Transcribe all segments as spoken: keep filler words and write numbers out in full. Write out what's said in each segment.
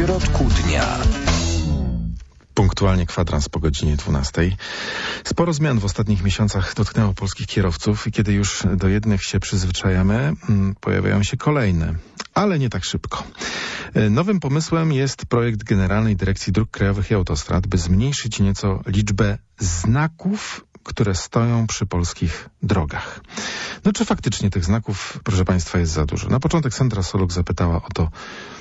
środku dnia. Punktualnie kwadrans po godzinie dwunastej. Sporo zmian w ostatnich miesiącach dotknęło polskich kierowców i kiedy już do jednych się przyzwyczajamy, pojawiają się kolejne, ale nie tak szybko. Nowym pomysłem jest projekt Generalnej Dyrekcji Dróg Krajowych i Autostrad, by zmniejszyć nieco liczbę znaków, które stoją przy polskich drogach. No czy faktycznie tych znaków, proszę Państwa, jest za dużo? Na początek Sandra Soluk zapytała o to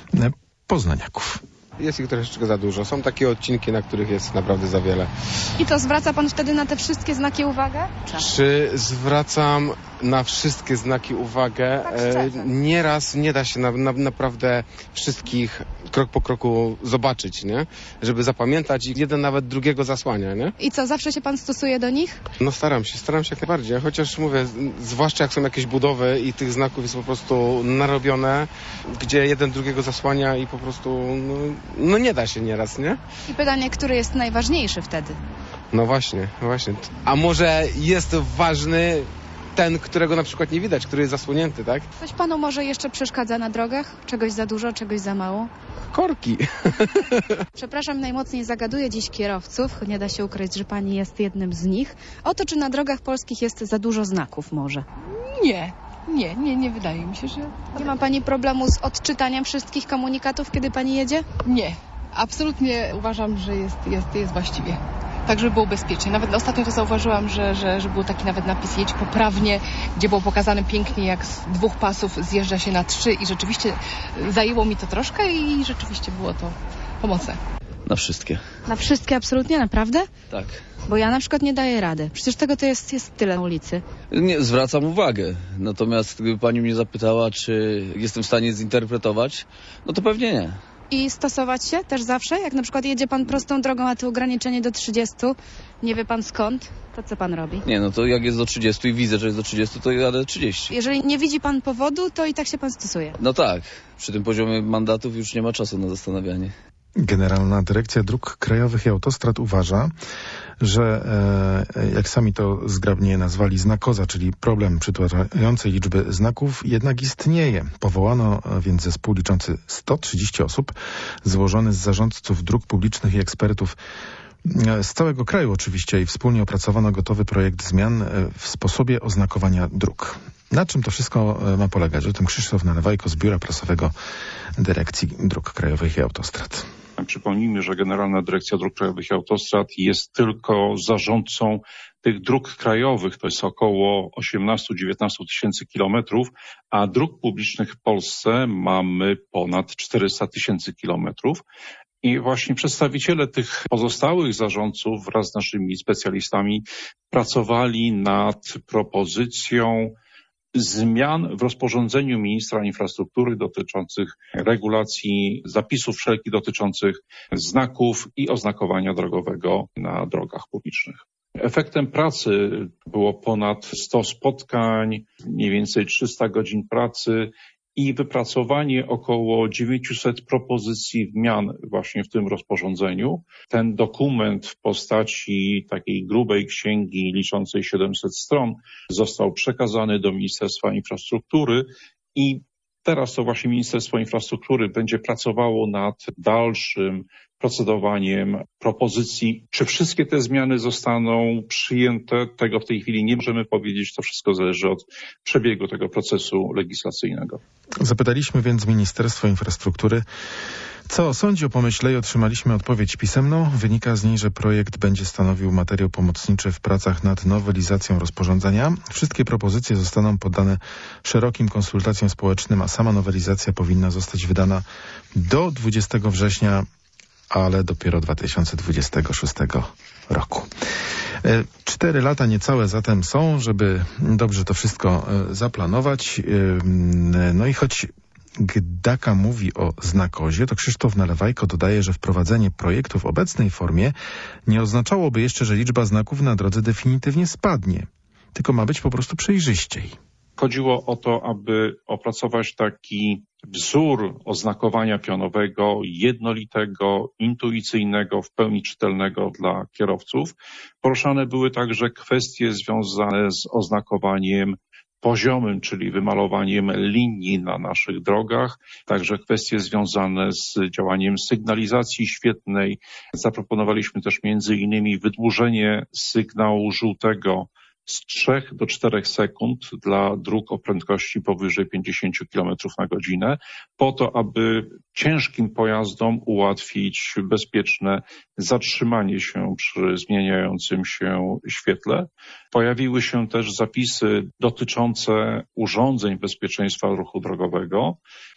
poznaniaków. Jest ich troszeczkę za dużo. Są takie odcinki, na których jest naprawdę za wiele. I to zwraca pan wtedy na te wszystkie znaki uwagę? Czy zwracam na wszystkie znaki uwagę? Tak e, nieraz nie da się na, na, naprawdę wszystkich krok po kroku zobaczyć, nie? Żeby zapamiętać i jeden nawet drugiego zasłania, nie? I co, zawsze się pan stosuje do nich? No staram się, staram się jak najbardziej. Chociaż mówię, zwłaszcza jak są jakieś budowy i tych znaków jest po prostu narobione, gdzie jeden drugiego zasłania i po prostu no, no nie da się nieraz, nie? I pytanie, który jest najważniejszy wtedy? No właśnie, właśnie. A może jest ważny ten, którego na przykład nie widać, który jest zasłonięty, tak? Coś panu może jeszcze przeszkadza na drogach? Czegoś za dużo, czegoś za mało? Korki. Przepraszam, najmocniej zagaduję dziś kierowców. Nie da się ukryć, że pani jest jednym z nich. O to, czy na drogach polskich jest za dużo znaków może? Nie. Nie, nie, nie wydaje mi się, że... Nie ma pani problemu z odczytaniem wszystkich komunikatów, kiedy pani jedzie? Nie. Absolutnie uważam, że jest, jest, jest właściwie. Tak, żeby było bezpiecznie. Nawet ostatnio to zauważyłam, że, że, że był taki nawet napis jedź poprawnie, gdzie było pokazane pięknie, jak z dwóch pasów zjeżdża się na trzy i rzeczywiście zajęło mi to troszkę i rzeczywiście było to pomocne. Na wszystkie. Na wszystkie absolutnie, naprawdę? Tak. Bo ja na przykład nie daję rady. Przecież tego to jest, jest tyle na ulicy. Nie, zwracam uwagę. Natomiast gdyby pani mnie zapytała, czy jestem w stanie zinterpretować, no to pewnie nie. I stosować się też zawsze? Jak na przykład jedzie pan prostą drogą, a tu ograniczenie do trzydziestu, nie wie pan skąd, to co pan robi? Nie, no to jak jest do trzydziestu i widzę, że jest do trzydziestu, to jadę trzydzieści. Jeżeli nie widzi pan powodu, to i tak się pan stosuje. No tak. Przy tym poziomie mandatów już nie ma czasu na zastanawianie. Generalna Dyrekcja Dróg Krajowych i Autostrad uważa, że e, jak sami to zgrabnie nazwali znakoza, czyli problem przytłaczającej liczby znaków, jednak istnieje. Powołano więc zespół liczący sto trzydzieści osób, złożony z zarządców dróg publicznych i ekspertów z całego kraju oczywiście i wspólnie opracowano gotowy projekt zmian w sposobie oznakowania dróg. Na czym to wszystko ma polegać? O tym Krzysztof Nalewajko z Biura Prasowego Dyrekcji Dróg Krajowych i Autostrad. Przypomnijmy, że Generalna Dyrekcja Dróg Krajowych i Autostrad jest tylko zarządcą tych dróg krajowych, to jest około osiemnaście do dziewiętnastu tysięcy kilometrów, a dróg publicznych w Polsce mamy ponad czterysta tysięcy kilometrów. I właśnie przedstawiciele tych pozostałych zarządców wraz z naszymi specjalistami pracowali nad propozycją zmian w rozporządzeniu ministra infrastruktury dotyczących regulacji zapisów wszelkich dotyczących znaków i oznakowania drogowego na drogach publicznych. Efektem pracy było ponad sto spotkań, mniej więcej trzysta godzin pracy i wypracowanie około dziewięćset propozycji zmian właśnie w tym rozporządzeniu. Ten dokument w postaci takiej grubej księgi liczącej siedemset stron został przekazany do Ministerstwa Infrastruktury i teraz to właśnie Ministerstwo Infrastruktury będzie pracowało nad dalszym procedowaniem propozycji. Czy wszystkie te zmiany zostaną przyjęte? Tego w tej chwili nie możemy powiedzieć. To wszystko zależy od przebiegu tego procesu legislacyjnego. Zapytaliśmy więc Ministerstwo Infrastruktury, co sądzi o pomyśle, i otrzymaliśmy odpowiedź pisemną. Wynika z niej, że projekt będzie stanowił materiał pomocniczy w pracach nad nowelizacją rozporządzenia. Wszystkie propozycje zostaną poddane szerokim konsultacjom społecznym, a sama nowelizacja powinna zostać wydana do dwudziestego września, ale dopiero dwa tysiące dwudziestego szóstego roku. Cztery lata niecałe zatem są, żeby dobrze to wszystko zaplanować. No i choć Gdaka mówi o znakozie, to Krzysztof Nalewajko dodaje, że wprowadzenie projektu w obecnej formie nie oznaczałoby jeszcze, że liczba znaków na drodze definitywnie spadnie, tylko ma być po prostu przejrzyściej. Chodziło o to, aby opracować taki wzór oznakowania pionowego, jednolitego, intuicyjnego, w pełni czytelnego dla kierowców. Poruszane były także kwestie związane z oznakowaniem poziomym, czyli wymalowaniem linii na naszych drogach, także kwestie związane z działaniem sygnalizacji świetlnej. Zaproponowaliśmy też między innymi wydłużenie sygnału żółtego z trzech do czterech sekund dla dróg o prędkości powyżej pięćdziesiąt kilometrów na godzinę, po to, aby ciężkim pojazdom ułatwić bezpieczne zatrzymanie się przy zmieniającym się świetle. Pojawiły się też zapisy dotyczące urządzeń bezpieczeństwa ruchu drogowego,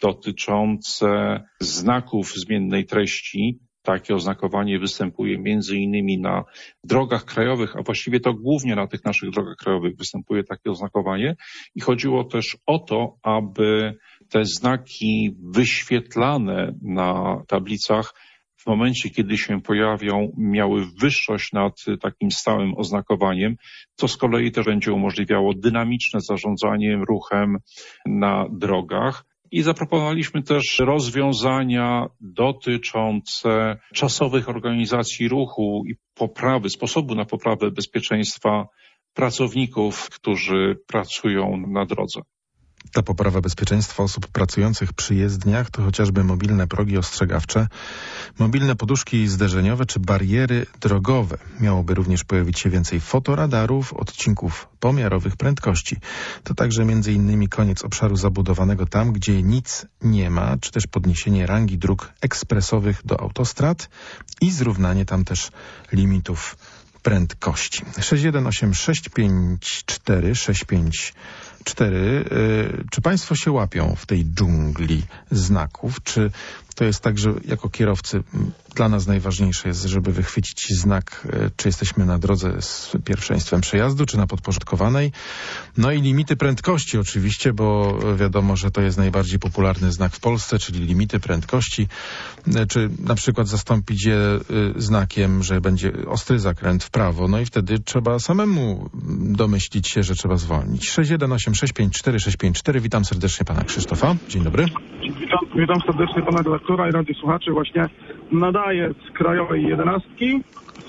dotyczące znaków zmiennej treści. Takie oznakowanie występuje między innymi na drogach krajowych, a właściwie to głównie na tych naszych drogach krajowych występuje takie oznakowanie. I chodziło też o to, aby te znaki wyświetlane na tablicach w momencie, kiedy się pojawią, miały wyższość nad takim stałym oznakowaniem, co z kolei też będzie umożliwiało dynamiczne zarządzanie ruchem na drogach. I zaproponowaliśmy też rozwiązania dotyczące czasowych organizacji ruchu i poprawy, sposobu na poprawę bezpieczeństwa pracowników, którzy pracują na drodze. Ta poprawa bezpieczeństwa osób pracujących przy jezdniach to chociażby mobilne progi ostrzegawcze, mobilne poduszki zderzeniowe czy bariery drogowe. Miałoby również pojawić się więcej fotoradarów, odcinków pomiarowych prędkości. To także między innymi koniec obszaru zabudowanego tam, gdzie nic nie ma, czy też podniesienie rangi dróg ekspresowych do autostrad i zrównanie tam też limitów prędkości. sześć jeden osiem sześć pięć cztery sześć pięć cztery. Czy państwo się łapią w tej dżungli znaków? Czy to jest tak, że jako kierowcy dla nas najważniejsze jest, żeby wychwycić znak, czy jesteśmy na drodze z pierwszeństwem przejazdu, czy na podporządkowanej? No i limity prędkości oczywiście, bo wiadomo, że to jest najbardziej popularny znak w Polsce, czyli limity prędkości. Czy na przykład zastąpić je znakiem, że będzie ostry zakręt w prawo, no i wtedy trzeba samemu domyślić się, że trzeba zwolnić. sześć jeden osiem sześć pięć cztery sześć pięć cztery. Witam serdecznie pana Krzysztofa. Dzień dobry. Witam, witam serdecznie pana redaktora i radiosłuchaczy. Właśnie nadaję z krajowej jedenastki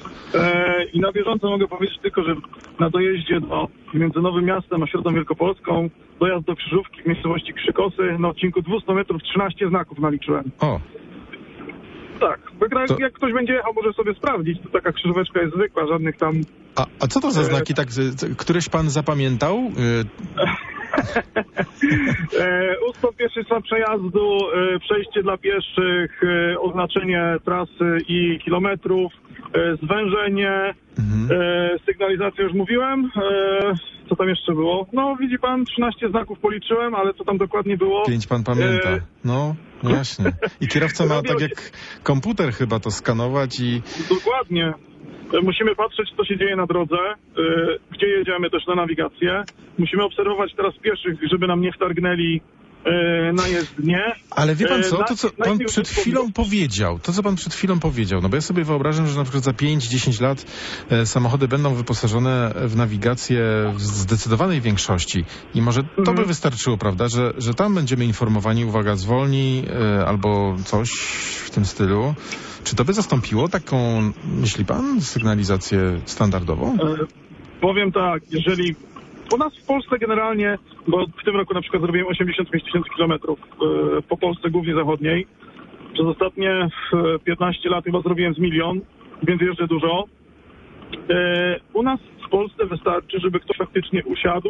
e, i na bieżąco mogę powiedzieć tylko, że na dojeździe do, między Nowym Miastem a Środą Wielkopolską dojazd do Krzyżówki w miejscowości Krzykosy na odcinku dwieście metrów trzynaście znaków naliczyłem. O. Tak, to... jak ktoś będzie jechał, może sobie sprawdzić, to taka krzyżóweczka jest zwykła, żadnych tam... A, a co to za znaki, tak, któreś pan zapamiętał? Ustąp pierwszeństwa przejazdu, przejście dla pieszych, oznaczenie trasy i kilometrów, zwężenie, mhm. sygnalizację już mówiłem. Co tam jeszcze było? No widzi pan, trzynaście znaków policzyłem, ale co tam dokładnie było? Pięć pan pamięta. No, właśnie. I kierowca ma tak jak komputer chyba to skanować i... Dokładnie. Musimy patrzeć, co się dzieje na drodze, gdzie jedziemy też na nawigację. Musimy obserwować teraz pieszych, żeby nam nie wtargnęli na jezdnię. Ale wie pan co, to co pan przed chwilą powiedział, to co pan przed chwilą powiedział, no bo ja sobie wyobrażam, że na przykład za pięć dziesięć lat e, samochody będą wyposażone w nawigację w zdecydowanej większości i może to mhm. by wystarczyło, prawda, że, że tam będziemy informowani, uwaga, zwolnij e, albo coś w tym stylu. Czy to by zastąpiło taką, myśli pan, sygnalizację standardową? E, powiem tak, jeżeli u nas w Polsce generalnie, bo w tym roku na przykład zrobiłem osiemdziesiąt pięć tysięcy kilometrów e, po Polsce głównie zachodniej. Przez ostatnie piętnaście lat chyba zrobiłem z milion, więc jeżdżę dużo. E, u nas w Polsce wystarczy, żeby ktoś faktycznie usiadł,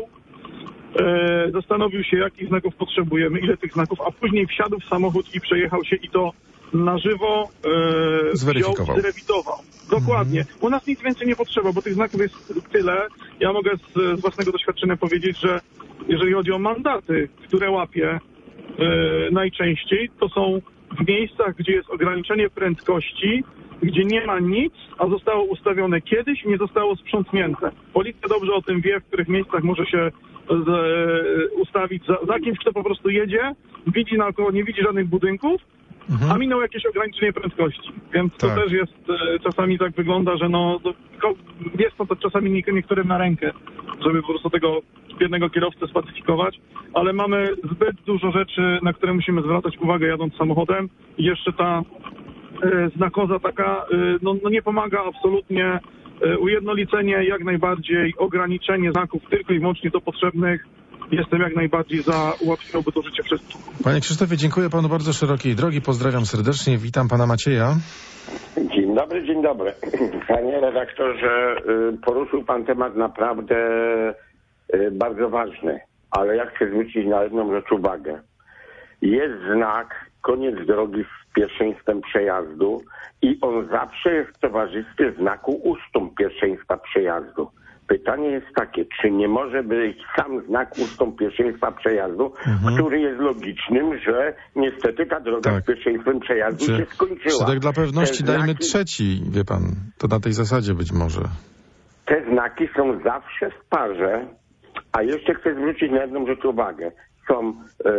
e, zastanowił się, jakich znaków potrzebujemy, ile tych znaków, a później wsiadł w samochód i przejechał się i to na żywo e, zweryfikował, wziął, zrewidował. Dokładnie. Mm. U nas nic więcej nie potrzeba, bo tych znaków jest tyle. Ja mogę z, z własnego doświadczenia powiedzieć, że jeżeli chodzi o mandaty, które łapię e, najczęściej, to są w miejscach, gdzie jest ograniczenie prędkości, gdzie nie ma nic, a zostało ustawione kiedyś i nie zostało sprzątnięte. Policja dobrze o tym wie, w których miejscach może się z, e, ustawić za, za kimś, kto po prostu jedzie, widzi naokoło, nie widzi żadnych budynków, Mhm. a minął jakieś ograniczenie prędkości. Więc to tak. też jest, e, czasami tak wygląda, że no, to, jest to, to czasami nie, niektórym na rękę, żeby po prostu tego biednego kierowcę spacyfikować, ale mamy zbyt dużo rzeczy, na które musimy zwracać uwagę jadąc samochodem i jeszcze ta e, znakoza taka, e, no, no nie pomaga absolutnie. E, ujednolicenie jak najbardziej, ograniczenie znaków tylko i wyłącznie do potrzebnych jestem jak najbardziej za, ułatwiłoby to życie wszystkim. Panie Krzysztofie, dziękuję panu bardzo szerokiej drogi, pozdrawiam serdecznie, witam pana Macieja. Dzień dobry, dzień dobry. Panie redaktorze, poruszył pan temat naprawdę bardzo ważny, ale ja chcę zwrócić na jedną rzecz uwagę. Jest znak koniec drogi z pierwszeństwem przejazdu i on zawsze jest w towarzystwie znaku ustąp pierwszeństwa przejazdu. Pytanie jest takie, czy nie może być sam znak ustąp pierwszeństwa przejazdu, mhm. który jest logicznym, że niestety ta droga tak. z pierwszeństwem przejazdu czy, się skończyła. Czy tak dla pewności te dajmy znaki, trzeci, wie pan, to na tej zasadzie być może. Te znaki są zawsze w parze, a jeszcze chcę zwrócić na jedną rzecz uwagę. Są e,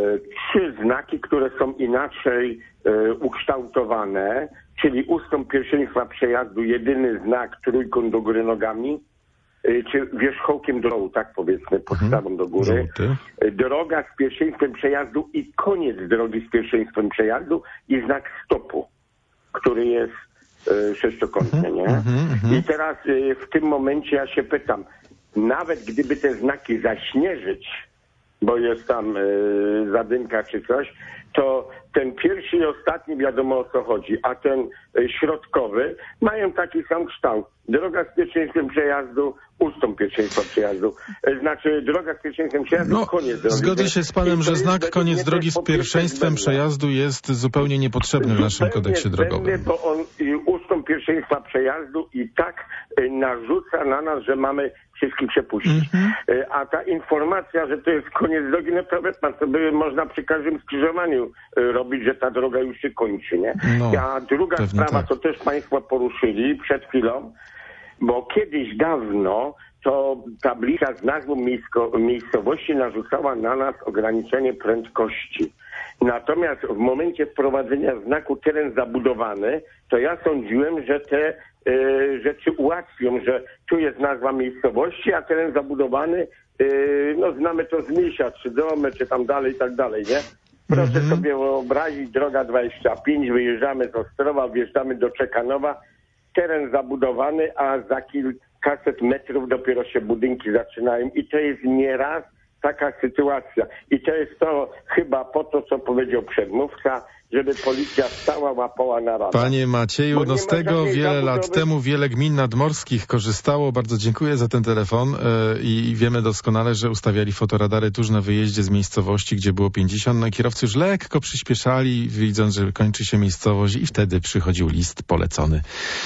trzy znaki, które są inaczej e, ukształtowane, czyli ustąp pierwszeństwa przejazdu, jedyny znak, trójkąt do góry nogami, e, czy wierzchołkiem do dołu, tak powiedzmy, podstawą do góry. E, droga z pierwszeństwem przejazdu i koniec drogi z pierwszeństwem przejazdu i znak stopu, który jest e, sześciokątny, nie? I teraz e, w tym momencie ja się pytam, nawet gdyby te znaki zaśnieżyć, bo jest tam y, zadymka czy coś, to ten pierwszy i ostatni wiadomo o co chodzi, a ten y, środkowy mają taki sam kształt. Droga z pierwszeństwem przejazdu, ustąp pierwszeństwa przejazdu. Y, znaczy droga z pierwszeństwem przejazdu, no, koniec drogi. Zgodzę się z panem, że znak koniec drogi z pierwszeństwem przejazdu jest zupełnie niepotrzebny w naszym kodeksie drogowym. Bo on y, ustąp pierwszeństwa przejazdu i tak y, narzuca na nas, że mamy wszystkich przepuścić. Mm-hmm. Y, a ta informacja, że to jest koniec drogi, no to wie pan, to by można przy każdym skrzyżowaniu y, robić, że ta droga już się kończy, nie? No, a druga sprawa, tak. to też państwo poruszyli przed chwilą, bo kiedyś dawno to tablica z nazwą miejsko- miejscowości narzucała na nas ograniczenie prędkości. Natomiast w momencie wprowadzenia znaku teren zabudowany, to ja sądziłem, że te y, rzeczy ułatwią, że tu jest nazwa miejscowości, a teren zabudowany, y, no znamy to z Misia, trzy domy, czy tam dalej i tak dalej, nie? Proszę mm-hmm. sobie wyobrazić, droga dwadzieścia pięć, wyjeżdżamy z Ostrowa, wjeżdżamy do Czekanowa, teren zabudowany, a za kilkaset metrów dopiero się budynki zaczynają i to jest nieraz taka sytuacja. I to jest to chyba po to, co powiedział przedmówca, żeby policja stała, łapała na radę. Panie Macieju, no z tego wiele zabudowy... lat temu wiele gmin nadmorskich korzystało. Bardzo dziękuję za ten telefon yy, i wiemy doskonale, że ustawiali fotoradary tuż na wyjeździe z miejscowości, gdzie było pięćdziesiąt. No i kierowcy już lekko przyspieszali, widząc, że kończy się miejscowość i wtedy przychodził list polecony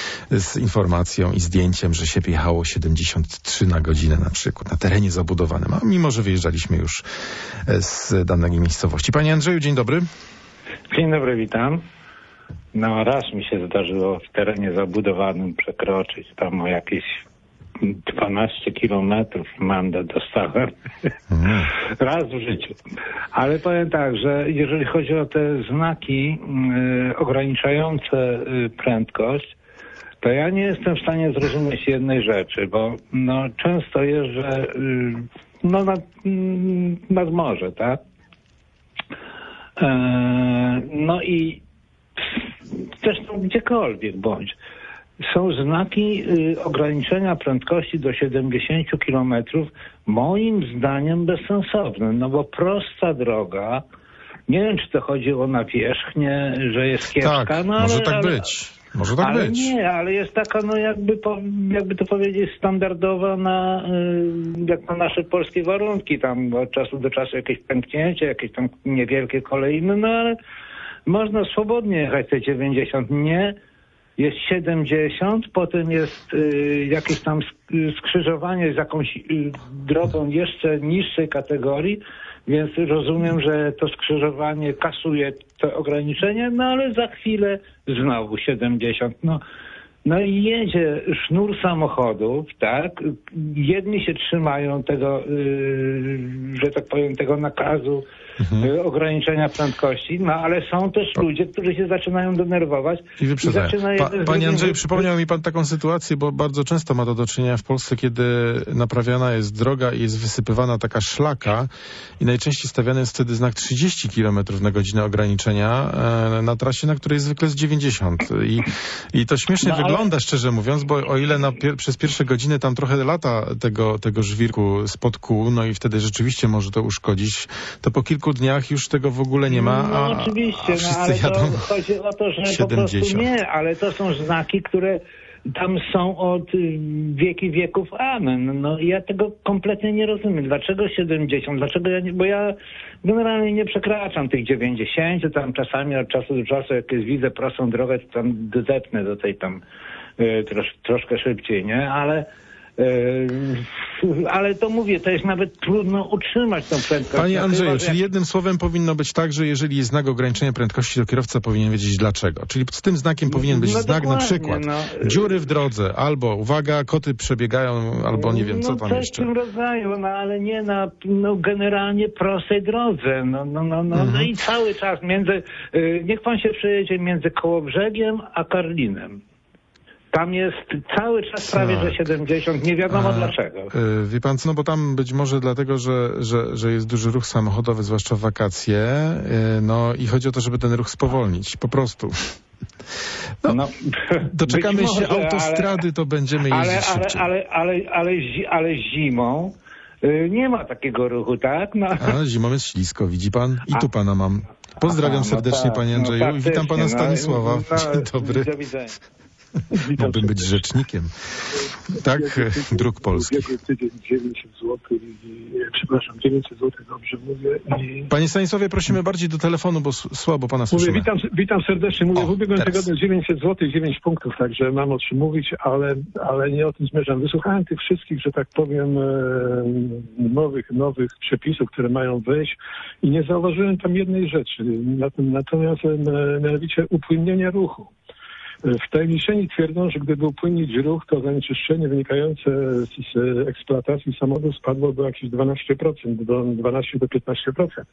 z informacją i zdjęciem, że się jechało siedemdziesiąt trzy na godzinę na przykład na terenie zabudowanym, a mimo, że wyjeżdżaliśmy już z danej miejscowości. Panie Andrzeju, dzień dobry. Dzień dobry, witam. No raz mi się zdarzyło w terenie zabudowanym przekroczyć tam o jakieś dwanaście kilometrów i mandat dostałem. Mm. Raz w życiu. Ale powiem tak, że jeżeli chodzi o te znaki y, ograniczające y, prędkość, to ja nie jestem w stanie zrozumieć jednej rzeczy, bo no, często jeżdżę y, no, nad, y, nad morze, tak? No i zresztą gdziekolwiek bądź. Są znaki y, ograniczenia prędkości do siedemdziesiąt kilometrów, moim zdaniem bezsensowne, no bo prosta droga, nie wiem, czy to chodzi o nawierzchnię, że jest kiepska, tak, no ale... może tak ale, być. Może tak ale być. nie, ale jest taka, no jakby, po, jakby to powiedzieć, standardowa na, y, jak na nasze polskie warunki. Tam od czasu do czasu jakieś pęknięcie, jakieś tam niewielkie kolejne, no ale można swobodnie jechać te dziewięćdziesiąt. Nie, jest siedemdziesiąt, potem jest y, jakieś tam skrzyżowanie z jakąś y, drogą jeszcze niższej kategorii, więc rozumiem, że to skrzyżowanie kasuje to ograniczenie, no ale za chwilę znowu siedemdziesiąt. No, no i jedzie sznur samochodów, tak? Jedni się trzymają tego, yy, że tak powiem, tego nakazu mhm. yy, ograniczenia prędkości, no ale są też ludzie, którzy się zaczynają denerwować. I wyprzedzają. Pa, panie Andrzeju, przypomniał mi pan taką sytuację, bo bardzo często ma to do czynienia w Polsce, kiedy naprawiana jest droga i jest wysypywana taka szlaka i najczęściej stawiany jest wtedy znak trzydzieści kilometrów na godzinę ograniczenia e, na trasie, na której zwykle jest dziewięćdziesiąt. I, i to śmiesznie no, wygląda. wygląda, szczerze mówiąc, bo o ile na pier przez pierwsze godziny tam trochę lata tego, tego żwirku spod kół, no i wtedy rzeczywiście może to uszkodzić, to po kilku dniach już tego w ogóle nie ma, a, no oczywiście, a wszyscy no, ale jadą to chodzi o to, że siedemdziesiąt. Po prostu nie, ale to są znaki, które tam są od wieki wieków. Amen. No ja tego kompletnie nie rozumiem. Dlaczego siedemdziesiąt? Dlaczego ja nie, bo ja generalnie nie przekraczam tych dziewięćdziesięciu, tam czasami od czasu do czasu, jak widzę prostą drogę, to tam zepnę do tej tam y, trosz, troszkę szybciej, nie? Ale Yy, ale to mówię, to jest nawet trudno utrzymać tą prędkość. Panie Andrzeju, chyba, czyli jak... jednym słowem powinno być tak, że jeżeli jest znak ograniczenia prędkości, to kierowca powinien wiedzieć dlaczego. Czyli z tym znakiem powinien być no znak na dokładnie, przykład no. dziury w drodze, albo uwaga, koty przebiegają, albo nie wiem, co no, tam coś jeszcze. w tym rodzaju, no ale nie na no, generalnie prostej drodze. No, no, no, no, mhm. no i cały czas między, yy, niech pan się przejedzie między Kołobrzegiem a Karlinem. Tam jest cały czas prawie, tak. że siedemdziesiąt, nie wiadomo a, dlaczego. Yy, wie pan co, no bo tam być może dlatego, że, że, że jest duży ruch samochodowy, zwłaszcza w wakacje, yy, no i chodzi o to, żeby ten ruch spowolnić, po prostu. No, no, doczekamy może, się autostrady, ale, to będziemy jeździć ale, szybciej. Ale, ale, ale, ale, ale zimą yy, nie ma takiego ruchu, tak? No. A zimą jest ślisko, widzi pan? I tu pana mam. Pozdrawiam Aha, serdecznie, no tak, panie Andrzeju, no i witam pana Stanisława. No, no, Dzień dobry. Do widzenia. Mógłbym być rzecznikiem. Tak, dróg polskich. Ubiegły tydzień dziewięćset złotych i, przepraszam, dziewięćset złotych, dobrze mówię. I... Panie Stanisławie, prosimy bardziej do telefonu, bo słabo pana słyszymy. Mówię, witam, witam serdecznie. Mówię, o, w ubiegłym teraz. tygodniu dziewięćset złotych, dziewięć punktów, także mam o czym mówić, ale, ale nie o tym zmierzam. Wysłuchałem tych wszystkich, że tak powiem, e, nowych, nowych przepisów, które mają wejść i nie zauważyłem tam jednej rzeczy, natomiast e, mianowicie upłynnienia ruchu. W tajemniczeni twierdzą, że gdyby upłynnić ruch, to zanieczyszczenie wynikające z, z eksploatacji samochodu spadłoby o jakieś dwanaście procent, do dwanaście do piętnastu procent.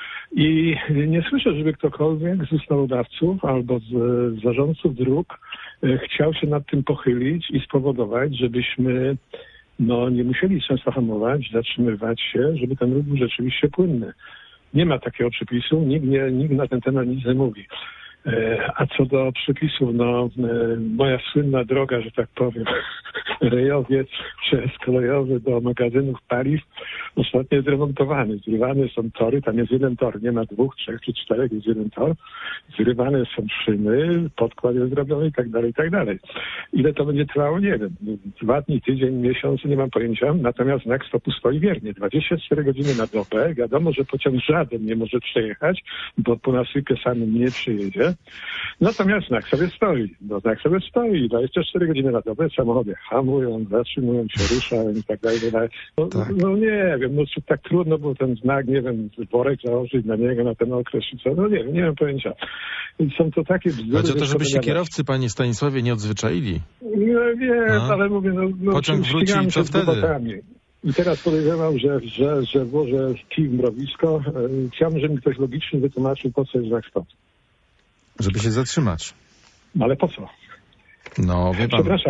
I nie słyszę, żeby ktokolwiek z ustawodawców albo z, z zarządców dróg chciał się nad tym pochylić i spowodować, żebyśmy no, nie musieli często hamować, zatrzymywać się, żeby ten ruch był rzeczywiście płynny. Nie ma takiego przepisu, nikt, nie, nikt na ten temat nic nie mówi. A co do przepisów, no moja słynna droga, że tak powiem, rejowiec przez kolejowy do magazynów paliw ostatnio jest remontowany. Zrywane są tory, tam jest jeden tor, nie ma dwóch, trzech czy czterech, jest jeden tor. Zrywane są szyny, podkład jest zrobiony i tak dalej, i tak dalej. Ile to będzie trwało, nie wiem. Dwa dni, tydzień, miesiąc, nie mam pojęcia. Natomiast znak stopu stoi wiernie. dwadzieścia cztery godziny na dobę. Wiadomo, że pociąg żaden nie może przejechać, bo po nasypie samym nie przyjedzie. Natomiast znak sobie stoi. No, znak sobie stoi. dwadzieścia cztery godziny na dobę samochody hamują, zatrzymują się, ruszają i tak dalej. No, tak. no nie wiem, no czy tak trudno było ten znak, nie wiem, worek założyć na niego, na ten okres czy co. No nie wiem, nie mam pojęcia. Są to takie bzdury. Chodzi o to, żeby się kierowcy, panie Stanisławie, nie odzwyczaili. No wiem, no. ale mówię, no, no pociąg wróci i co wtedy? I teraz podejrzewam, że, że, że włożę kij w mrowisko. Chciałbym, żeby mi ktoś logicznie wytłumaczył, po co jest znak stop. Żeby się zatrzymać. Ale po co? No, wie pan. Przepraszam.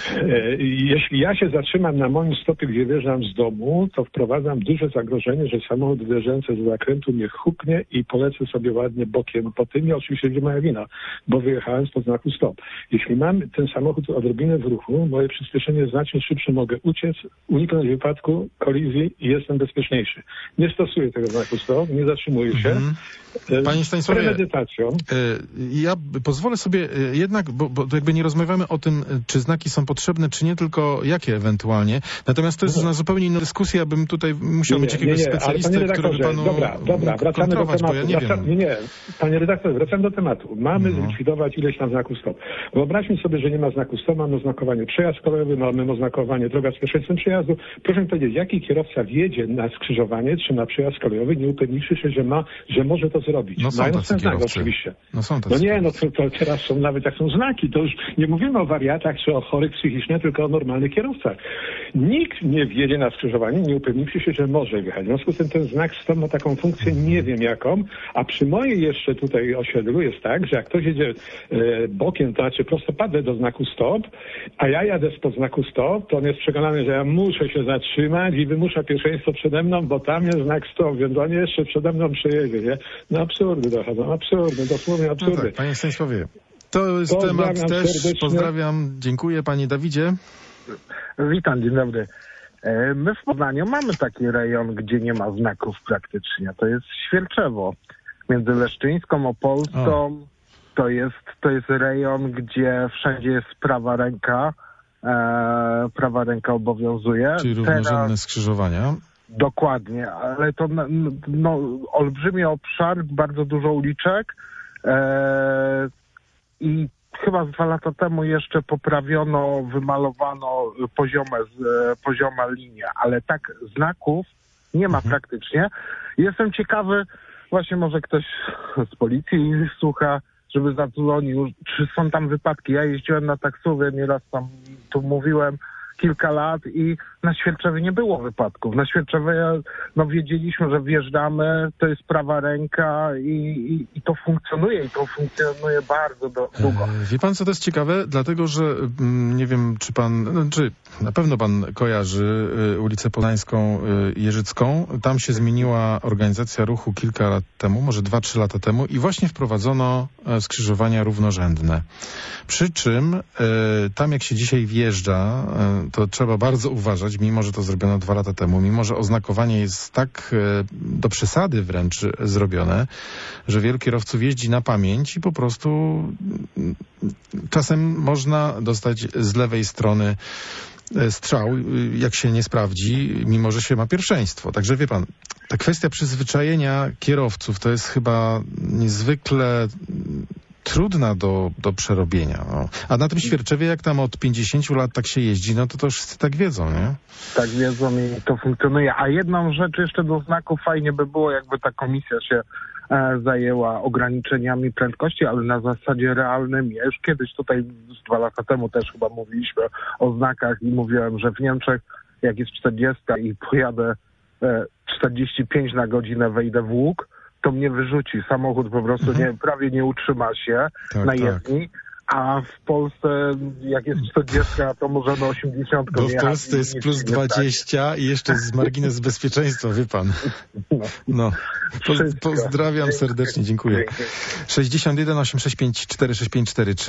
Jeśli ja się zatrzymam na moim stopie, gdzie wjeżdżam z domu, to wprowadzam duże zagrożenie, że samochód wjeżdżający z zakrętu mnie huknie i polecę sobie ładnie bokiem po tym. I oczywiście będzie moja wina, bo wyjechałem spod znaku stop. Jeśli mam ten samochód odrobinę w ruchu, moje przyspieszenie jest znacznie szybsze, mogę uciec, uniknąć wypadku, kolizji i jestem bezpieczniejszy. Nie stosuję tego znaku stop, nie zatrzymuję się. Mm-hmm. Panie Stanisławie, premedytacją. Ja pozwolę sobie jednak, bo, bo jakby nie rozmawiamy o tym, czy znaki są potrzebne, czy nie, tylko jakie ewentualnie. Natomiast to jest na zupełnie inna dyskusja, abym tutaj musiał mieć jakiegoś nie, nie, specjalistę, który by panu Dobra, dobra, wracamy do tematu. Ja nie, Wraca... nie, nie, panie redaktorze, wracamy do tematu. Mamy no. zlikwidować ileś tam znaku stop. Wyobraźmy sobie, że nie ma znaku stop, mamy oznakowanie przejazd kolejowy, mamy oznakowanie droga z pierwszeństwem przejazdu. Proszę mi powiedzieć, jaki kierowca wjedzie na skrzyżowanie, czy na przejazd kolejowy, nie upewniwszy się, że ma, że może to zrobić. No są Mając ten znak, oczywiście. No, są tacy no nie, no to, to teraz są nawet jak są znaki, to już nie mówimy o wariatach czy o chorych psychicznie, tylko o normalnych kierowcach. Nikt nie wjedzie na skrzyżowanie, nie upewniwszy się, że może wjechać. W związku z tym ten znak stop ma taką funkcję, nie wiem jaką, a przy mojej jeszcze tutaj osiedlu jest tak, że jak ktoś jedzie e, bokiem, to znaczy prostopadle do znaku stop, a ja jadę spod znaku stop, to on jest przekonany, że ja muszę się zatrzymać i wymusza pierwszeństwo przede mną, bo tam jest znak stop, więc on jeszcze przede mną przejedzie, nie? No absurdy dochodzą, absurdy, dosłownie absurdy. No tak, panie Stanisławie, To jest Pozdrawiam temat też. serdecznie. Pozdrawiam. Dziękuję, panie Dawidzie. Witam, dzień dobry. E, My w Poznaniu mamy taki rejon, gdzie nie ma znaków praktycznie. To jest Świerczewo. Między Leszczyńską, Opolską. O. To jest, to jest rejon, gdzie wszędzie jest prawa ręka. E, prawa ręka obowiązuje. Czyli równorzędne Teraz... skrzyżowania. Dokładnie, ale to no, no, olbrzymi obszar, bardzo dużo uliczek e, i chyba z dwa lata temu jeszcze poprawiono, wymalowano poziome, poziome linie, ale tak znaków nie ma mhm. praktycznie. Jestem ciekawy, właśnie może ktoś z policji słucha, żeby zadzwonił, czy są tam wypadki. Ja jeździłem na taksówie, nieraz tam tu mówiłem, kilka lat i na Świerczewie nie było wypadków. Na Świerczewie no, wiedzieliśmy, że wjeżdżamy, to jest prawa ręka i, i, i to funkcjonuje i to funkcjonuje bardzo do, długo. E, wie pan, co to jest ciekawe? Dlatego, że m, nie wiem, czy pan, no, czy na pewno pan kojarzy y, ulicę Poznańską y, Jeżycką. Tam się zmieniła organizacja ruchu kilka lat temu, może dwa, trzy lata temu i właśnie wprowadzono y, skrzyżowania równorzędne. Przy czym y, tam jak się dzisiaj wjeżdża, y, to trzeba bardzo uważać, mimo że to zrobiono dwa lata temu, mimo że oznakowanie jest tak y, do przesady wręcz zrobione, że wielu kierowców jeździ na pamięć i po prostu y, czasem można dostać z lewej strony strzał, jak się nie sprawdzi, mimo że się ma pierwszeństwo. Także wie pan, ta kwestia przyzwyczajenia kierowców to jest chyba niezwykle trudna do, do przerobienia. No. A na tym Świerczewie, jak tam od pięćdziesięciu lat tak się jeździ, no to to wszyscy tak wiedzą, nie? Tak wiedzą i to funkcjonuje. A jedną rzecz jeszcze do znaku fajnie by było, jakby ta komisja się e, zajęła ograniczeniami prędkości, ale na zasadzie realnym. Ja już kiedyś tutaj, dwa lata temu też chyba mówiliśmy o znakach i mówiłem, że w Niemczech jak jest czterdziestka i pojadę e, czterdzieści pięć na godzinę, wejdę w łuk, to mnie wyrzuci. Samochód po prostu mhm. nie, prawie nie utrzyma się tak, na jezdni. Tak. A w Polsce, jak jest czterdziestka, to możemy osiemdziesiąt. Bo w Polsce jest plus dwadzieścia i jeszcze z margines bezpieczeństwa, wie pan. No. Po, pozdrawiam serdecznie, dziękuję. sześćdziesiąt jeden osiemset sześćdziesiąt pięć cztery sześć pięć cztery. Czy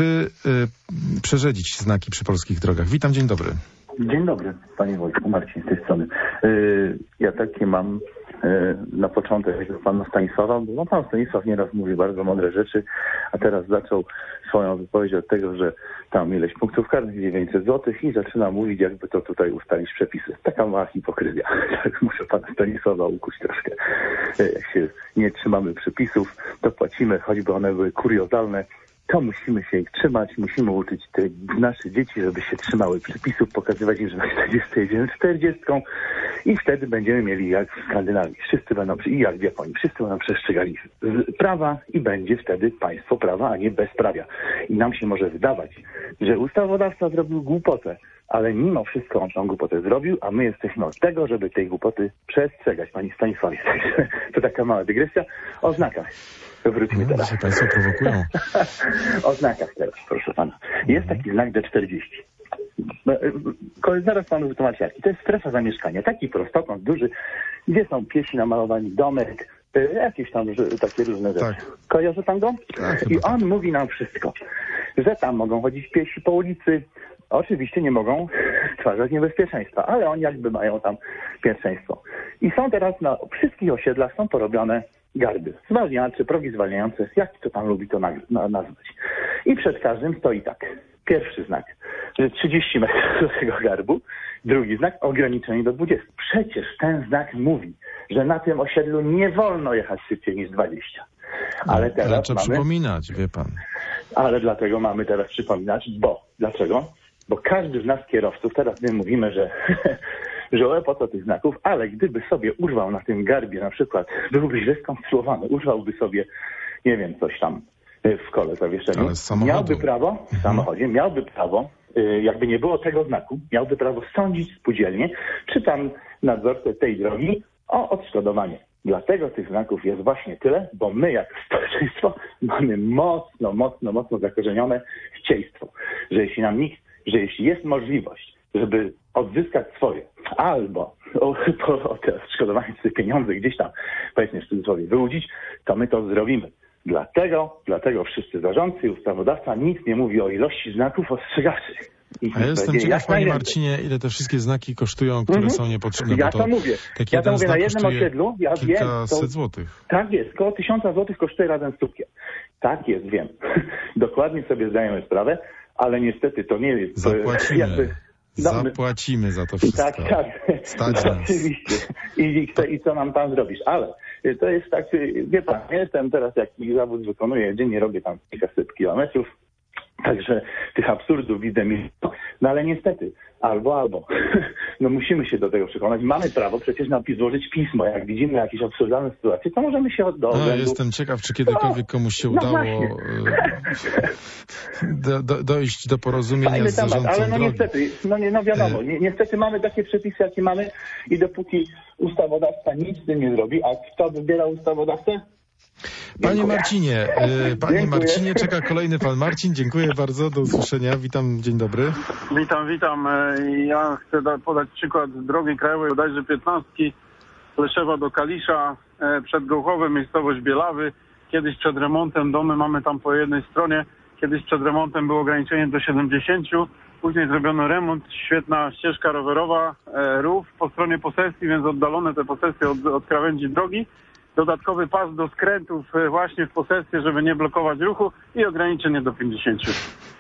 y, przerzedić znaki przy polskich drogach? Witam, dzień dobry. Dzień dobry, panie Wojtku, Marcin z tej strony. Y, ja takie mam na początek do pana Stanisława, bo pan Stanisław nieraz mówi bardzo mądre rzeczy, a teraz zaczął swoją wypowiedź od tego, że tam ileś punktów karnych, dziewięćset złotych i zaczyna mówić, jakby to tutaj ustalić przepisy. Taka mała hipokryzja. Tak muszę pana Stanisława ukuć troszkę. Jak się nie trzymamy przepisów, to płacimy, choćby one były kuriozalne, to musimy się ich trzymać, musimy uczyć te nasze dzieci, żeby się trzymały przepisów, pokazywać im, że na czterdzieści jedziemy czterdziestką i wtedy będziemy mieli jak w Skandynawii. Wszyscy będą, i jak w Japonii, wszyscy będą przestrzegali prawa i będzie wtedy państwo prawa, a nie bezprawia. I nam się może wydawać, że ustawodawca zrobił głupotę, ale mimo wszystko on tą głupotę zrobił, a my jesteśmy od tego, żeby tej głupoty przestrzegać. Pani Stanisławie, to taka mała dygresja. O znakach. Wróćmy no, teraz. Się państwo prowokują. O znakach teraz, proszę pana. Jest taki znak D czterdzieści. Zaraz panu wytłumaczę jaki. To jest strefa zamieszkania. Taki prostokąt duży, gdzie są piesi namalowani, domek, jakieś tam takie różne rzeczy. Tak. Kojarzy pan go? Tak, I on tak. mówi nam wszystko. Że tam mogą chodzić piesi po ulicy. Oczywiście nie mogą stwarzać niebezpieczeństwa, ale oni jakby mają tam pierwszeństwo. I są teraz na wszystkich osiedlach są porobione garby, zwalniacze, progi zwalniające, jak to pan lubi to nazwać. I przed każdym stoi tak. Pierwszy znak, że trzydzieści metrów do tego garbu. Drugi znak, ograniczenie do dwudziestu. Przecież ten znak mówi, że na tym osiedlu nie wolno jechać szybciej niż dwadzieścia. Ale teraz ale trzeba mamy... przypominać, wie pan. Ale dlatego mamy teraz przypominać, bo... Dlaczego? Bo każdy z nas kierowców, teraz my mówimy, że... że po co tych znaków, ale gdyby sobie urwał na tym garbie, na przykład byłby źle skonstruowany, urwałby sobie, nie wiem, coś tam w kole zawieszenia, miałby prawo, w samochodzie, miałby prawo, jakby nie było tego znaku, miałby prawo sądzić spółdzielnię, czy tam nadzorcę tej drogi o odszkodowanie. Dlatego tych znaków jest właśnie tyle, bo my jako społeczeństwo mamy mocno, mocno, mocno zakorzenione chcieństwo, że jeśli nam nikt, że jeśli jest możliwość, żeby odzyskać swoje, albo o, o, o te odszkodowanie, te pieniądze gdzieś tam, powiedzmy w cudzysłowie, wyłudzić, to my to zrobimy. Dlatego, dlatego wszyscy zarządcy i ustawodawca nic nie mówi o ilości znaków ostrzegawczych. A ja jestem ciekaw, panie Marcinie, ile te wszystkie znaki kosztują, które mm-hmm. są niepotrzebne. Ja bo to, to mówię. Ja to mówię na jednym osiedlu. Ja wiem, to, złotych. Tak jest, koło tysiąca złotych kosztuje razem z słupkiem. Tak jest, wiem. Dokładnie sobie zdajemy sprawę, ale niestety to nie jest... Zapłacimy. Jakby, no, Zapłacimy za to wszystko. Tak, tak. Stać oczywiście. I, i, I co nam tam zrobisz? Ale to jest tak, wie pan, jestem teraz, jaki zawód wykonuję, dziennie robię tam kilkaset kilometrów. Także tych absurdów widzę mi. No ale niestety, albo, albo. No musimy się do tego przekonać. Mamy prawo przecież napis złożyć pismo. Jak widzimy jakieś absurdalne sytuacje, to możemy się od do no, jestem ciekaw, czy kiedykolwiek no, komuś się udało no do, do, dojść do porozumienia Fajny z zarządcą temat, ale no drogi. niestety, no, nie, no wiadomo, ni niestety mamy takie przepisy, jakie mamy i dopóki ustawodawca nic z tym nie zrobi, a kto wybiera ustawodawcę? Panie Dziękuję. Marcinie, y, panie Dziękuję. Marcinie, czeka kolejny pan Marcin. Dziękuję bardzo, do usłyszenia. Witam, dzień dobry. Witam, witam. Ja chcę podać przykład drogi krajowej, bodajże piętnastki, Leszewa do Kalisza, przed Gołchowem, miejscowość Bielawy. Kiedyś przed remontem, domy mamy tam po jednej stronie, kiedyś przed remontem było ograniczenie do siedemdziesięciu, później zrobiono remont, świetna ścieżka rowerowa, rów po stronie posesji, więc oddalone te posesje od, od krawędzi drogi. Dodatkowy pas do skrętów właśnie w posesję, żeby nie blokować ruchu i ograniczenie do pięćdziesięciu.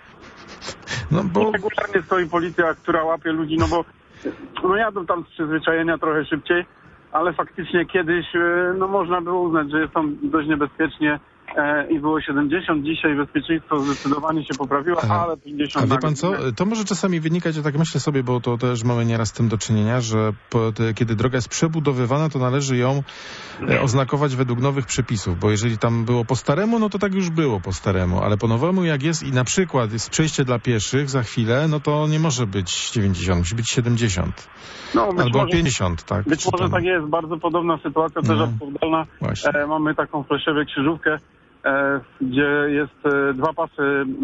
No bo... Regularnie stoi policja, która łapie ludzi, no bo no jadą tam z przyzwyczajenia trochę szybciej, ale faktycznie kiedyś no można było uznać, że jest tam dość niebezpiecznie e, i było siedemdziesiąt. Dzisiaj bezpieczeństwo zdecydowanie się poprawiło, Aha. ale pięćdziesiąt. A wie pan co? To może czasami wynikać, ja tak myślę sobie, bo to też mamy nieraz z tym do czynienia, że po, te, kiedy droga jest przebudowywana, to należy ją e, oznakować według nowych przepisów, bo jeżeli tam było po staremu, no to tak już było po staremu, ale po nowemu jak jest i na przykład jest przejście dla pieszych za chwilę, no to nie może być dziewięćdziesiąt, musi być siedemdziesiąt. No, albo może, pięćdziesiąt, tak? Być może tam... tak jest, bardzo podobna sytuacja, też no, absurdalna. E, mamy taką w Pleszewie krzyżówkę, e, gdzie jest e, dwa pasy,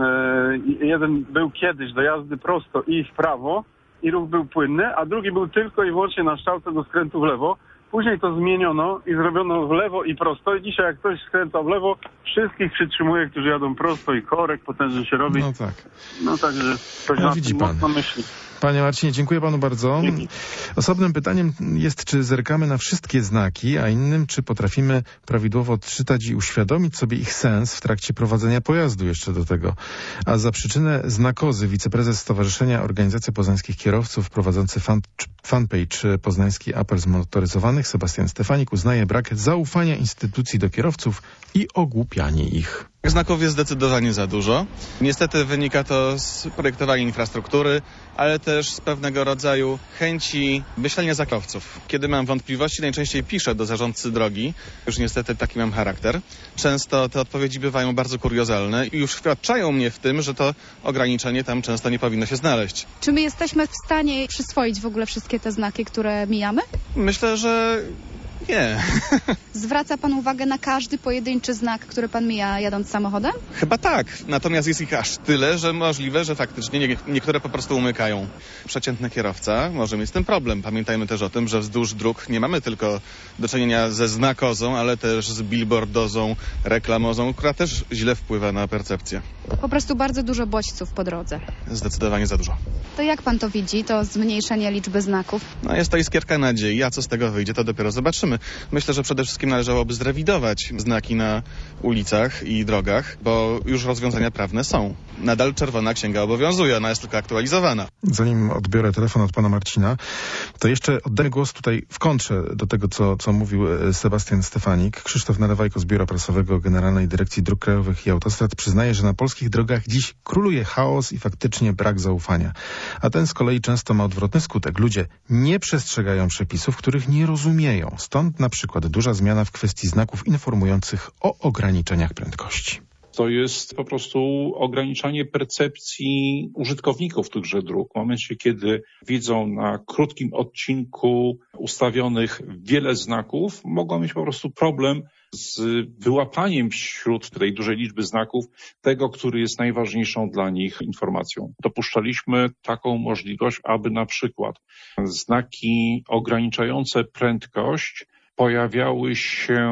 e, jeden był kiedyś do jazdy prosto i w prawo i ruch był płynny, a drugi był tylko i wyłącznie na strzałce do skrętu w lewo. Później to zmieniono i zrobiono w lewo i prosto i dzisiaj jak ktoś skręca w lewo, wszystkich przytrzymuje, którzy jadą prosto i korek potężnie się robi. No tak. No także ktoś no, na tym mocno myśli. Panie Marcinie, dziękuję panu bardzo. Osobnym pytaniem jest, czy zerkamy na wszystkie znaki, a innym, czy potrafimy prawidłowo odczytać i uświadomić sobie ich sens w trakcie prowadzenia pojazdu jeszcze do tego. A za przyczynę znakozy wiceprezes Stowarzyszenia Organizacji Poznańskich Kierowców prowadzący fan, fanpage Poznański Apel Zmotoryzowanych Sebastian Stefanik uznaje brak zaufania instytucji do kierowców i ogłupianie ich. Znaków jest zdecydowanie za dużo. Niestety wynika to z projektowania infrastruktury, ale też z pewnego rodzaju chęci myślenia za kierowców. Kiedy mam wątpliwości, najczęściej piszę do zarządcy drogi. Już niestety taki mam charakter. Często te odpowiedzi bywają bardzo kuriozalne i już wświadczają mnie w tym, że to ograniczenie tam często nie powinno się znaleźć. Czy my jesteśmy w stanie przyswoić w ogóle wszystkie te znaki, które mijamy? Myślę, że nie. Zwraca pan uwagę na każdy pojedynczy znak, który pan mija jadąc samochodem? Chyba tak. Natomiast jest ich aż tyle, że możliwe, że faktycznie nie, niektóre po prostu umykają. Przeciętny kierowca może mieć z tym problem. Pamiętajmy też o tym, że wzdłuż dróg nie mamy tylko do czynienia ze znakozą, ale też z billboardozą, reklamozą, która też źle wpływa na percepcję. Po prostu bardzo dużo bodźców po drodze. Zdecydowanie za dużo. To jak pan to widzi, to zmniejszenie liczby znaków? No jest to iskierka nadziei, a co z tego wyjdzie, to dopiero zobaczymy. Myślę, że przede wszystkim należałoby zrewidować znaki na ulicach i drogach, bo już rozwiązania prawne są. Nadal czerwona księga obowiązuje, ona jest tylko aktualizowana. Zanim odbiorę telefon od pana Marcina, to jeszcze oddamy głos tutaj w kontrze do tego, co, co mówił Sebastian Stefanik. Krzysztof Nalewajko z Biura Prasowego Generalnej Dyrekcji Dróg Krajowych i Autostrad przyznaje, że na polskich drogach dziś króluje chaos i faktycznie brak zaufania. A ten z kolei często ma odwrotny skutek. Ludzie nie przestrzegają przepisów, których nie rozumieją. Stąd na przykład duża zmiana w kwestii znaków informujących o ograniczeniach prędkości. To jest po prostu ograniczanie percepcji użytkowników tychże dróg. W momencie, kiedy widzą na krótkim odcinku ustawionych wiele znaków, mogą mieć po prostu problem z wyłapaniem wśród tej dużej liczby znaków tego, który jest najważniejszą dla nich informacją. Dopuszczaliśmy taką możliwość, aby na przykład znaki ograniczające prędkość pojawiały się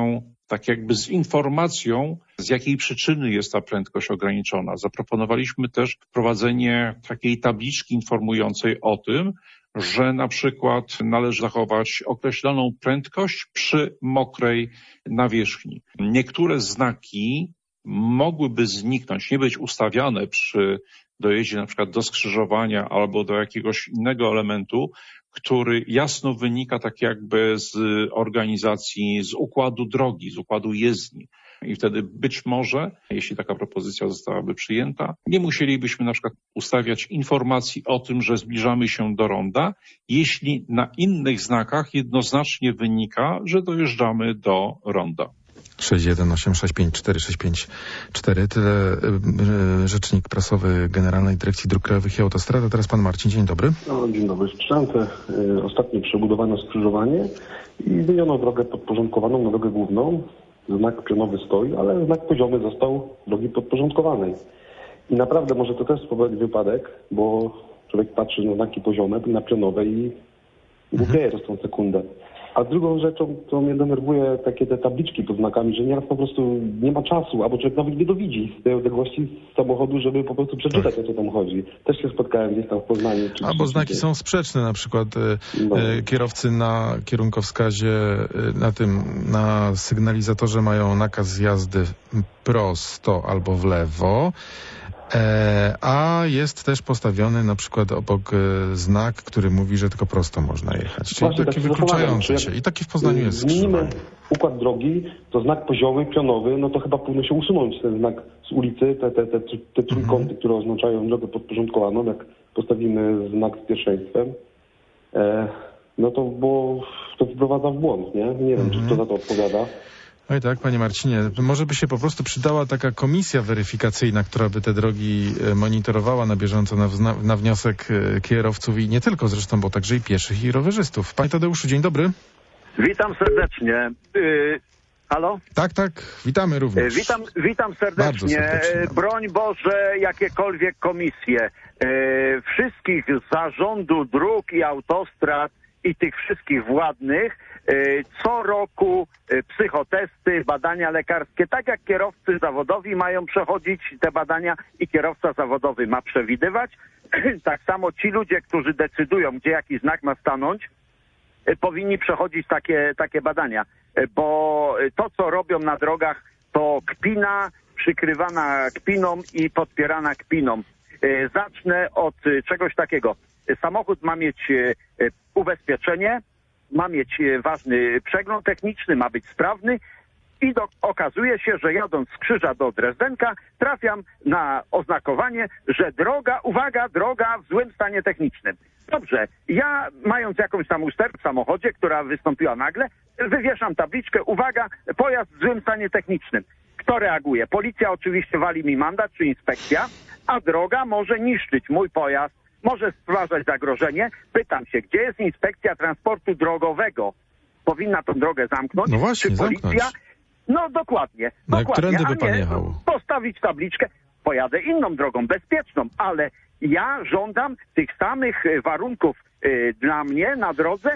tak jakby z informacją, z jakiej przyczyny jest ta prędkość ograniczona. Zaproponowaliśmy też wprowadzenie takiej tabliczki informującej o tym, że na przykład należy zachować określoną prędkość przy mokrej nawierzchni. Niektóre znaki mogłyby zniknąć, nie być ustawiane przy dojeździe na przykład do skrzyżowania albo do jakiegoś innego elementu, który jasno wynika tak jakby z organizacji, z układu drogi, z układu jezdni. I wtedy być może, jeśli taka propozycja zostałaby przyjęta, nie musielibyśmy na przykład ustawiać informacji o tym, że zbliżamy się do ronda, jeśli na innych znakach jednoznacznie wynika, że dojeżdżamy do ronda. sześć jeden osiem sześć pięć cztery sześć pięć cztery. Tyle y, rzecznik prasowy Generalnej Dyrekcji Dróg Krajowych i Autostrad. A teraz pan Marcin. Dzień dobry. No, dzień dobry. Słyszałem te y, ostatnio przebudowano skrzyżowanie i wyjątno drogę podporządkowaną na drogę główną. Znak pionowy stoi, ale znak poziomy został drogi podporządkowanej. I naprawdę może to też spowodować wypadek, bo człowiek patrzy na znaki poziome, na pionowe i głupieje mhm. tą sekundę. A drugą rzeczą, co mnie denerwuje, takie te tabliczki pod znakami, że nieraz po prostu nie ma czasu, albo człowiek nawet nie dowidzi z tej odległości z samochodu, żeby po prostu przeczytać, tak. o co tam chodzi. Też się spotkałem gdzieś tam w Poznaniu. Czy, albo czy, znaki czy... są sprzeczne, na przykład no. e, kierowcy na kierunkowskazie, e, na tym, na sygnalizatorze mają nakaz jazdy prosto albo w lewo, E, a jest też postawiony na przykład obok e, znak, który mówi, że tylko prosto można jechać. Czyli Właśnie, takie tak wykluczające się. I taki w Poznaniu jest zmienimy układ drogi, to znak poziomy, pionowy, no to chyba powinno się usunąć ten znak z ulicy, te, te, te, te trójkąty, mhm. które oznaczają drogę podporządkowaną, jak postawimy znak z pierwszeństwem, e, no to bo to wprowadza w błąd, nie? Nie wiem, mhm. czy kto za to odpowiada. Oj tak, panie Marcinie, może by się po prostu przydała taka komisja weryfikacyjna, która by te drogi monitorowała na bieżąco na, wzna, na wniosek kierowców i nie tylko zresztą, bo także i pieszych i rowerzystów. Panie Tadeuszu, dzień dobry. Witam serdecznie. Yy, halo? Tak, tak, witamy również. Yy, witam, witam serdecznie. serdecznie Broń Boże, jakiekolwiek komisje. Yy, wszystkich z zarządu dróg i autostrad i tych wszystkich władnych co roku psychotesty, badania lekarskie, tak jak kierowcy zawodowi mają przechodzić te badania i kierowca zawodowy ma przewidywać, tak samo ci ludzie, którzy decydują, gdzie jaki znak ma stanąć, powinni przechodzić takie, takie badania, bo to, co robią na drogach, to kpina przykrywana kpiną i podpierana kpiną. Zacznę od czegoś takiego. Samochód ma mieć ubezpieczenie, ma mieć ważny przegląd techniczny, ma być sprawny i do, okazuje się, że jadąc z Krzyża do Drezdenka trafiam na oznakowanie, że droga, uwaga, droga w złym stanie technicznym. Dobrze, ja mając jakąś tam usterkę w samochodzie, która wystąpiła nagle, wywieszam tabliczkę, uwaga, pojazd w złym stanie technicznym. Kto reaguje? Policja oczywiście wali mi mandat czy inspekcja, a droga może niszczyć mój pojazd, może stwarzać zagrożenie. Pytam się, gdzie jest inspekcja transportu drogowego? Powinna tą drogę zamknąć? No właśnie, czy policja? zamknąć. No dokładnie. No dokładnie. którędy by A pan nie jechał? postawić tabliczkę. Pojadę inną drogą, bezpieczną, ale ja żądam tych samych warunków y, dla mnie na drodze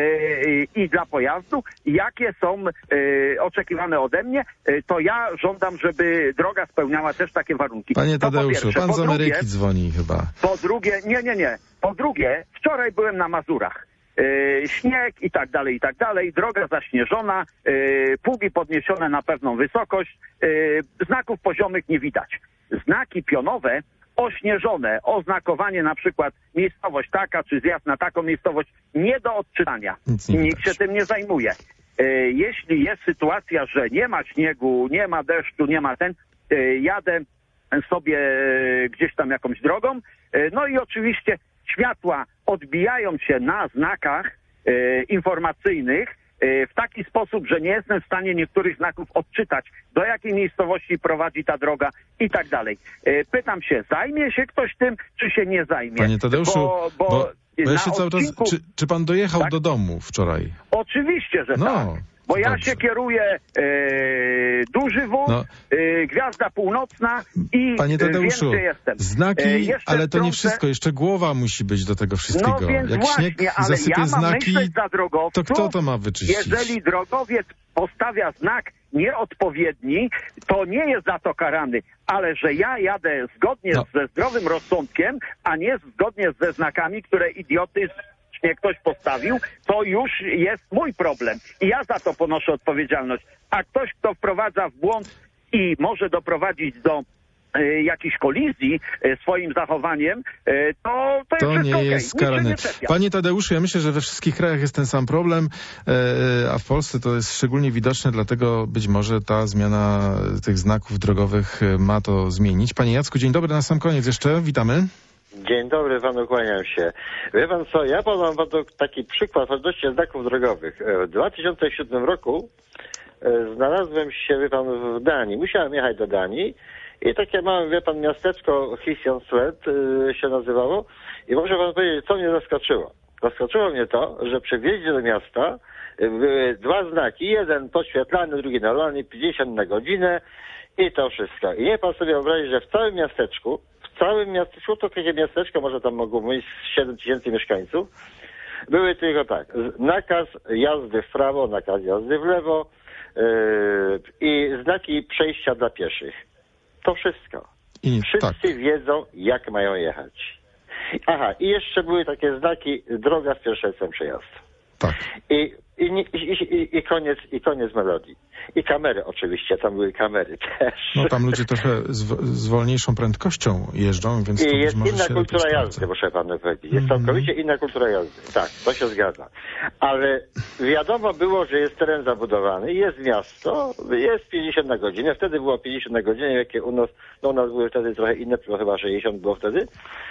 y, i dla pojazdu, jakie są y, oczekiwane ode mnie, y, to ja żądam, żeby droga spełniała też takie warunki. Panie Tadeuszu, po pan z Ameryki drugie, dzwoni chyba. Po drugie, nie, nie, nie. Po drugie, wczoraj byłem na Mazurach. Yy, śnieg i tak dalej, i tak dalej, droga zaśnieżona, yy, pługi podniesione na pewną wysokość, yy, znaków poziomych nie widać. Znaki pionowe, ośnieżone, oznakowanie na przykład miejscowość taka, czy zjazd na taką miejscowość, nie do odczytania. Nie Nikt się tym nie zajmuje. Yy, jeśli jest sytuacja, że nie ma śniegu, nie ma deszczu, nie ma ten, yy, jadę sobie yy, gdzieś tam jakąś drogą, yy, no i oczywiście światła odbijają się na znakach e, informacyjnych e, w taki sposób, że nie jestem w stanie niektórych znaków odczytać, do jakiej miejscowości prowadzi ta droga i tak dalej. E, pytam się, zajmie się ktoś tym, czy się nie zajmie? Panie Tadeuszu, bo, bo, bo ja się na cały odcinku... czas... Czy, czy pan dojechał tak? do domu wczoraj? Oczywiście, że no. tak. bo ja Dobrze. się kieruję e, Duży Wóz, No. e, Gwiazda Północna i Panie Tadeuszu, wiem, gdzie jestem. znaki, E, jeszcze ale to nie wtrącę- wszystko, jeszcze głowa musi być do tego wszystkiego. No więc Jak właśnie, śnieg ale zasypie ja mam znaki, myśleć za drogowców, to kto to ma wyczyścić? Jeżeli drogowiec postawia znak nieodpowiedni, to nie jest za to karany, ale że ja jadę zgodnie No. ze zdrowym rozsądkiem, a nie zgodnie ze znakami, które idiotycznie ktoś postawił, to już jest mój problem. I ja za to ponoszę odpowiedzialność. A ktoś, kto wprowadza w błąd i może doprowadzić do e, jakiejś kolizji e, swoim zachowaniem, e, to, to jest To wszystko nie okej. jest Nikt się karane. nie czepia. Panie Tadeuszu, ja myślę, że we wszystkich krajach jest ten sam problem, e, a w Polsce to jest szczególnie widoczne, dlatego być może ta zmiana tych znaków drogowych e, ma to zmienić. Panie Jacku, dzień dobry, na sam koniec jeszcze, witamy. Dzień dobry panu, kłaniam się. Wie pan co, ja podam panu taki przykład odnośnie znaków drogowych. W dwa tysiące siódmym roku e, znalazłem się, wie pan, w Danii. Musiałem jechać do Danii i takie małe, wie pan, miasteczko Hisjonslet e, się nazywało i muszę pan powiedzieć, co mnie zaskoczyło. Zaskoczyło mnie to, że przy wjeździe do miasta e, były dwa znaki, jeden podświetlany, drugi normalny, pięćdziesiąt na godzinę i to wszystko. I niech pan sobie wyobrazi, że w całym miasteczku W całym miasteczku, to takie miasteczko, może tam mogło mieć siedem tysięcy mieszkańców, były tylko tak, nakaz jazdy w prawo, nakaz jazdy w lewo yy, i znaki przejścia dla pieszych. To wszystko. I, Wszyscy tak. wiedzą, jak mają jechać. Aha, i jeszcze były takie znaki, droga z pierwszeństwem przejazdu. Tak. I, i, i, i, i, koniec, I koniec melodii. I kamery oczywiście, tam były kamery też. No tam ludzie trochę z, z wolniejszą prędkością jeżdżą, więc to I być jest może inna się kultura lepiej jazdy, sprawdza. muszę panu powiedzieć. Jest Mhm. całkowicie inna kultura jazdy. Tak, to się zgadza. Ale wiadomo było, że jest teren zabudowany, jest miasto, jest pięćdziesiąt na godzinę. Wtedy było pięćdziesiąt na godzinę, jakie u nas, no u nas były wtedy trochę inne, to chyba sześćdziesiąt było wtedy.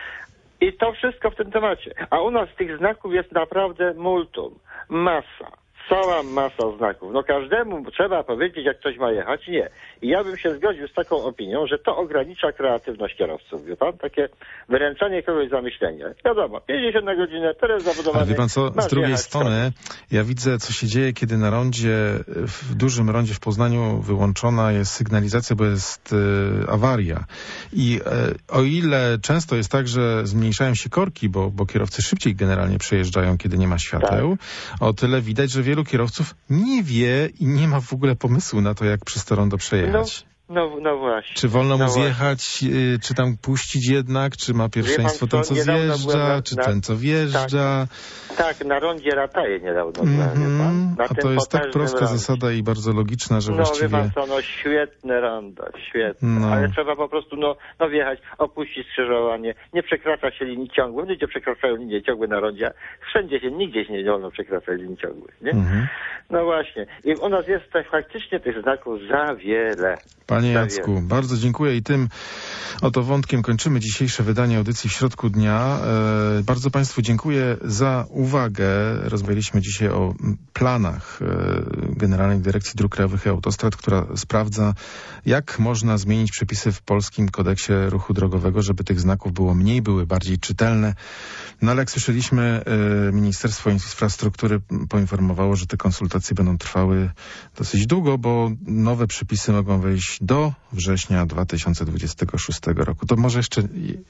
I to wszystko w tym temacie. A u nas tych znaków jest naprawdę multum. Masa. Cała masa znaków. No każdemu trzeba powiedzieć, jak ktoś ma jechać. Nie. I ja bym się zgodził z taką opinią, że to ogranicza kreatywność kierowców. Wie pan? Takie wyręczanie kogoś za myślenie. Wiadomo, pięćdziesiąt na godzinę, teren zabudowany. Ale wie pan co, masz z drugiej jechać, strony ja widzę, co się dzieje, kiedy na rondzie, w dużym rondzie w Poznaniu wyłączona jest sygnalizacja, bo jest e, awaria. I e, o ile często jest tak, że zmniejszają się korki, bo, bo kierowcy szybciej generalnie przejeżdżają, kiedy nie ma świateł, tak. O tyle widać, że wielu kierowców nie wie i nie ma w ogóle pomysłu na to, jak przez to rondo przejechać. No. No, no właśnie. Czy wolno mu no zjechać, y, czy tam puścić jednak, czy ma pierwszeństwo pan, ten, co niedawno zjeżdża, na, czy na, ten, co wjeżdża? Tak, tak, na rondzie Rataje niedawno byłem, Mm-hmm. wie pan? Na A tym to jest tak potężnym prosta rondzie. zasada i bardzo logiczna, że no, właściwie... No wie pan co, no świetne rondo, świetne, no. Ale trzeba po prostu no, no wjechać, opuścić skrzyżowanie, nie przekracza się linii ciągłej, ludzie przekraczają linie ciągłe na rondzie, wszędzie się, nigdzie się nie wolno przekraczać linii ciągłych, nie? Mm-hmm. No właśnie, i u nas jest tak faktycznie tych znaków za wiele. Panie za Jacku, wiele. bardzo dziękuję i tym oto wątkiem kończymy dzisiejsze wydanie audycji w środku dnia. E, bardzo Państwu dziękuję za uwagę. Rozmawialiśmy dzisiaj o planach e, Generalnej Dyrekcji Dróg Krajowych i Autostrad, która sprawdza, jak można zmienić przepisy w Polskim Kodeksie Ruchu Drogowego, żeby tych znaków było mniej, były bardziej czytelne. No ale jak słyszeliśmy, e, Ministerstwo Infrastruktury poinformowało, że te konsultacje będą trwały dosyć długo, bo nowe przepisy mogą wejść do września dwa tysiące dwudziestego szóstego roku. To może jeszcze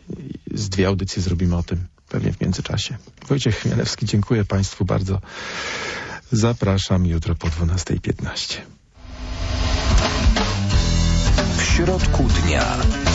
z dwie audycje zrobimy o tym pewnie w międzyczasie. Wojciech Chmielewski, dziękuję Państwu bardzo. Zapraszam jutro po dwunastej piętnaście. W środku dnia.